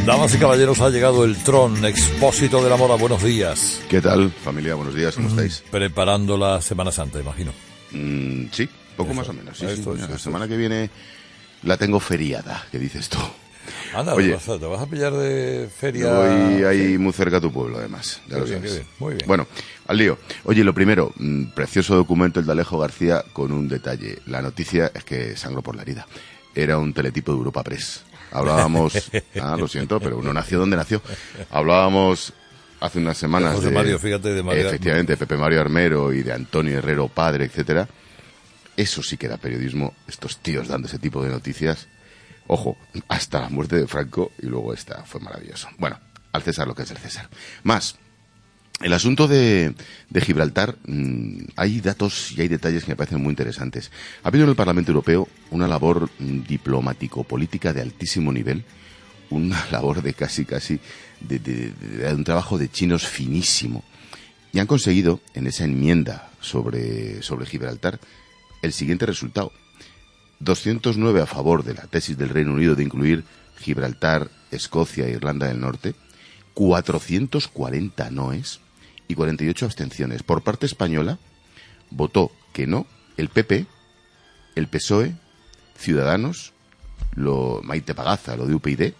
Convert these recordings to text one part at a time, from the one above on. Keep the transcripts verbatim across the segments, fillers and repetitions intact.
Damas y caballeros, ha llegado el Tron, expósito de la moda. Buenos días. ¿Qué tal, familia? Buenos días, ¿cómo mm, estáis? Preparando la Semana Santa, imagino. Mm, sí, poco eso, más o menos. Sí, esto, sí. Esto, la esto, semana esto. que viene la tengo feriada, ¿qué dices tú? Anda, Oye, ¿te vas, a, ¿te vas a pillar de feria? Voy ahí ¿Sí? muy cerca a tu pueblo, además. Ya qué lo bien, sabes. qué bien, muy bien. Bueno, al lío. Oye, lo primero, mmm, precioso documento el de Alejo García con un detalle. La noticia es que sangró por la herida. Era un teletipo de Europa Press. Hablábamos, ah, lo siento, pero uno nació donde nació. Hablábamos hace unas semanas de José de, Mario, fíjate, de María... efectivamente, Pepe Mario Armero y de Antonio Herrero Padre, etcétera. Eso sí que era periodismo, estos tíos dando ese tipo de noticias. Ojo, hasta la muerte de Franco y luego esta fue maravilloso. Bueno, al César lo que es el César. Más, el asunto de, de Gibraltar, mmm, hay datos y hay detalles que me parecen muy interesantes. Ha habido en el Parlamento Europeo una labor mmm, diplomático-política de altísimo nivel, una labor de casi, casi, de, de, de, de un trabajo de chinos finísimo. Y han conseguido, en esa enmienda sobre, sobre Gibraltar, el siguiente resultado. doscientos nueve a favor de la tesis del Reino Unido de incluir Gibraltar, Escocia e Irlanda del Norte, cuatrocientos cuarenta noes y cuarenta y ocho abstenciones. Por parte española, votó que no el P P, el P S O E, Ciudadanos, lo Maite Pagaza, lo de U P y D,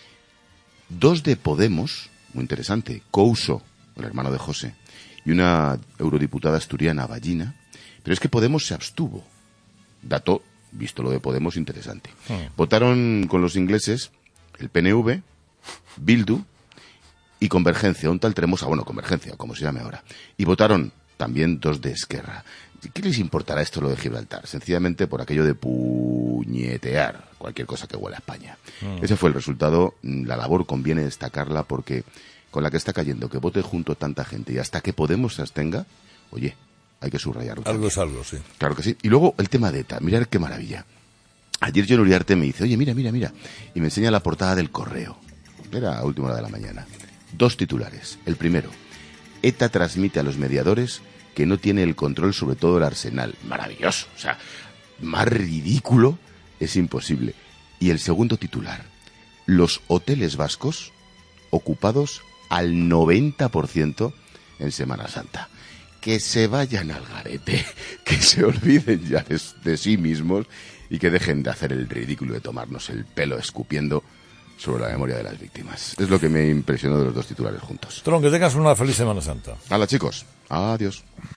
dos de Podemos, muy interesante, Couso, el hermano de José, y una eurodiputada asturiana, Ballina, pero es que Podemos se abstuvo. Dato, visto lo de Podemos, interesante. Hmm. Votaron con los ingleses el P N V, Bildu y Convergencia, un tal Tremosa, bueno, Convergencia, como se llame ahora. Y votaron también dos de Esquerra. ¿Qué les importará esto lo de Gibraltar? Sencillamente por aquello de puñetear cualquier cosa que huela a España. Hmm. Ese fue el resultado. La labor conviene destacarla porque con la que está cayendo, que vote junto tanta gente y hasta que Podemos se abstenga, oye, hay que subrayarlo. Algo también. es algo, sí. Claro que sí. Y luego el tema de ETA. Mirad qué maravilla. Ayer John Uriarte me dice, oye, mira, mira, mira. Y me enseña la portada del Correo. Era a última hora de la mañana. Dos titulares. El primero, ETA transmite a los mediadores que no tiene el control sobre todo el arsenal. Maravilloso. O sea, más ridículo es imposible. Y el segundo titular, los hoteles vascos ocupados al noventa por ciento en Semana Santa. Que se vayan al garete, que se olviden ya de, de sí mismos y que dejen de hacer el ridículo de tomarnos el pelo escupiendo sobre la memoria de las víctimas. Es lo que me impresionó de los dos titulares juntos. Tron, que tengas una feliz Semana Santa. Hala, chicos. Adiós.